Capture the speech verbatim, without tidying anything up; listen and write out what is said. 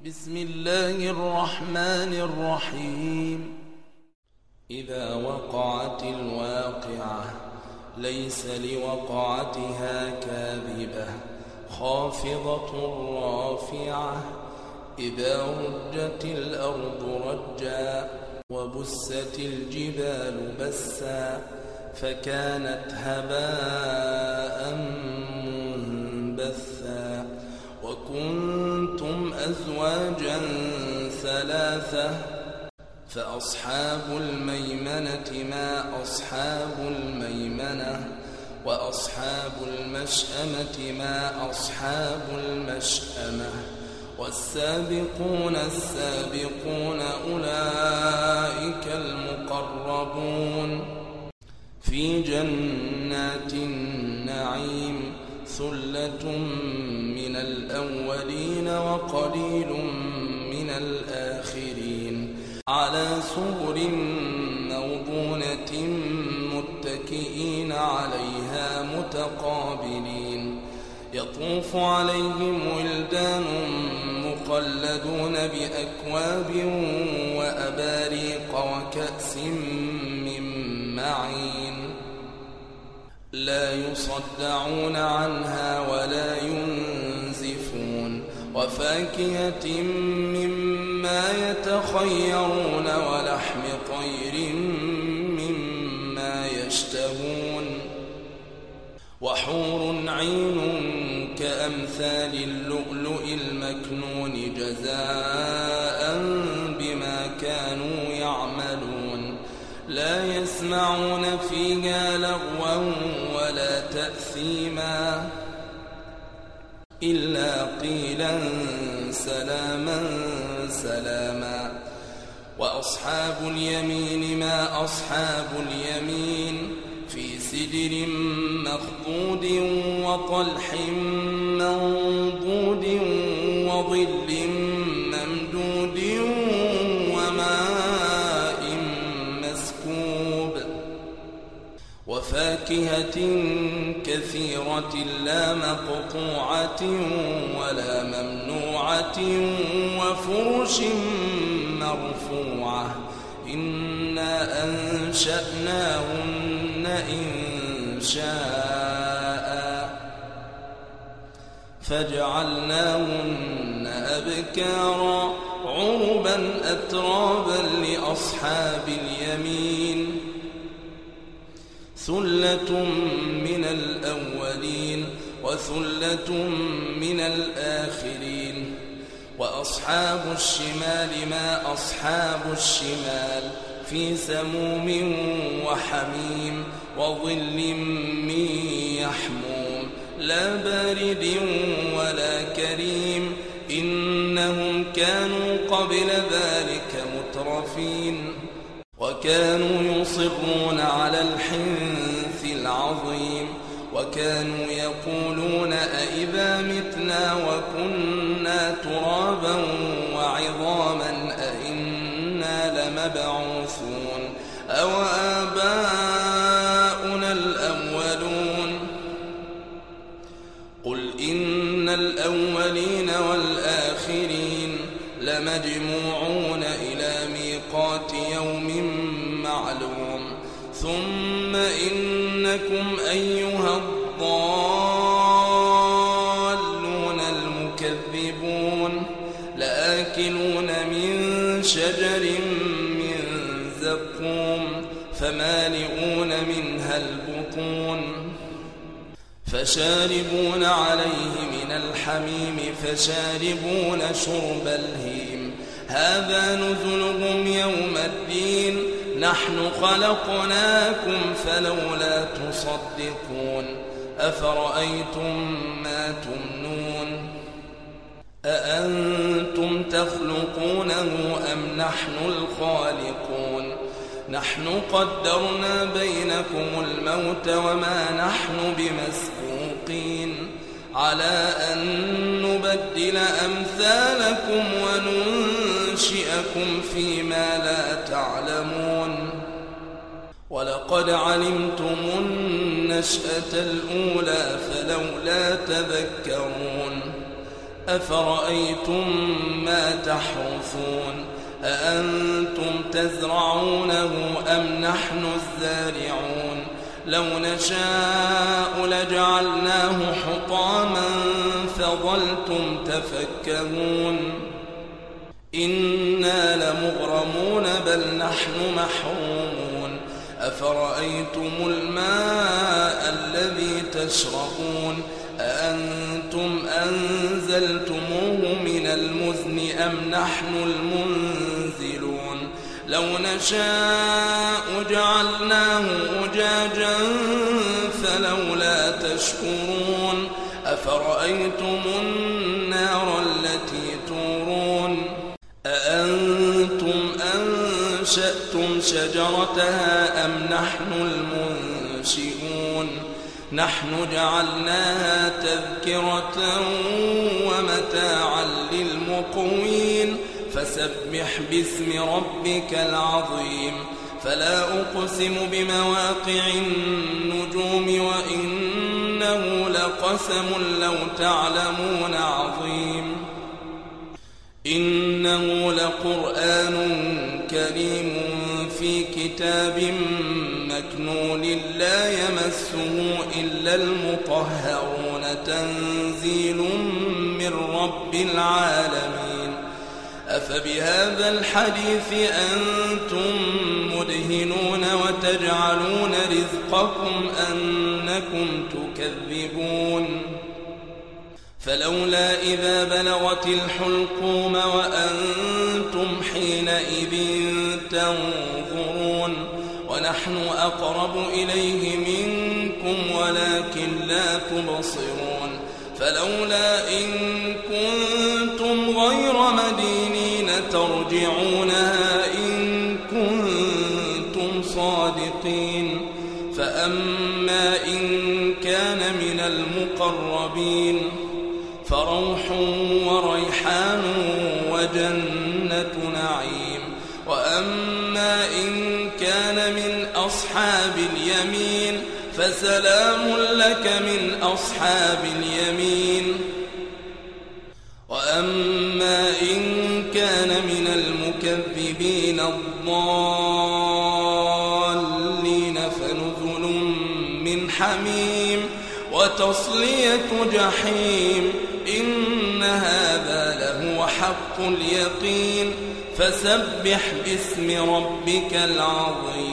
بسم الله الرحمن الرحيم. إذا وقعت الواقعة ليس لوقعتها كاذبة خافضة رافعة إذا رجت الأرض رجا وبست الجبال بسا فكانت هباء منبثا وكنتم أزواجا ثلاثة فأصحاب الميمنة ما أصحاب الميمنة وأصحاب المشأمة ما أصحاب المشأمة والسابقون السابقون أولئك المقربون في جنات النعيم ثلة من الأولين وقليل من الآخرين على سرر موضونة متكئين عليها متقابلين يطوف عليهم ولدان مخلدون بأكواب وأباريق وكأس من معين لا يصدعون عنها ولا ينزفون وفاكهة مما يتخيرون ولحم طير مما يشتهون وحور عين كأمثال اللؤلؤ المكنون جزاء بما كانوا يعملون لا يسمعون فيها لغوا ولا تأثيما إلا قيلا سلاما سلاما وأصحاب اليمين ما أصحاب اليمين في سدر مخضود وطلح منضود وظل ممدود وماء مسكوب وفاكهة كثيرة لا مقطوعة ولا ممنوعة وفرش مرفوعة إنا أنشأناهن إن شاء فجعلناهن أبكارا عربا أترابا لأصحاب اليمين ثلة من الأولين وثلة من الآخرين وأصحاب الشمال ما أصحاب الشمال في سموم وحميم وظل من يحموم لا بارد ولا كريم إنهم كانوا قبل ذلك مترفين وكانوا يصرون على الحنث العظيم وكانوا يقولون أئذا متنا وكنا ترابا وعظاما أئنا لمبعوثون أو آباؤنا الأولون قل إن الأولين والآخرين لمجموعون إلى ميقات يوم معلوم ثم إنكم أيها الضالون المكذبون لآكلون من شجر من زقوم فمالئون منها البطون فشاربون عليه من الحميم فشاربون شرب الهيم هذا نزلهم يوم الدين نحن خلقناكم فلولا تصدقون أفرأيتم ما تمنون أأنتم تخلقونه أم نحن الخالقون نحن قدرنا بينكم الموت وما نحن بمسبوقين على أن نبدل أمثالكم وننشئكم فيما لا تعلمون ولقد علمتم النشأة الأولى فلولا تذكرون أفرأيتم ما تحرثون أأنتم تزرعونه أم نحن الزارعون لو نشاء لجعلناه حطاما فظلتم تفكهون إنا لمغرمون بل نحن محرومون أفرأيتم الماء الذي تشربون أأنتم أنزلتموه من المزن أم نحن المنزلون لو نشاء جعلناه أجاجا فلولا تشكرون أفرأيتم النار التي تورون أأنتم أنشأتم شجرتها أم نحن المنشئون نحن جعلناها تذكرة ومتاعا للمقوين فسبح باسم ربك العظيم فلا أقسم بمواقع النجوم وإنه لقسم لو تعلمون عظيم إنه لقرآن كريم في كتاب مكنون لا يمسه إلا المطهرون تنزيل من رب العالمين أفبهذا الحديث أنتم مدهنون وتجعلون رزقكم أنكم تكذبون فلولا إذا بلغت الحلقوم وأنتم حينئذ تنظرون ونحن أقرب إليه منكم ولكن لا تبصرون فلولا إن كنتم غير مدينين ترجعونها إن كنتم صادقين فأما إن كان من المقربين فروح وريحان وجنة نعيم وأما إن كان من أصحاب اليمين فسلام لك من أصحاب اليمين وأما إن كان من المكذبين الضالين فنزل من حميم وتصلية جحيم إن هذا لهو حق اليقين فسبح باسم ربك العظيم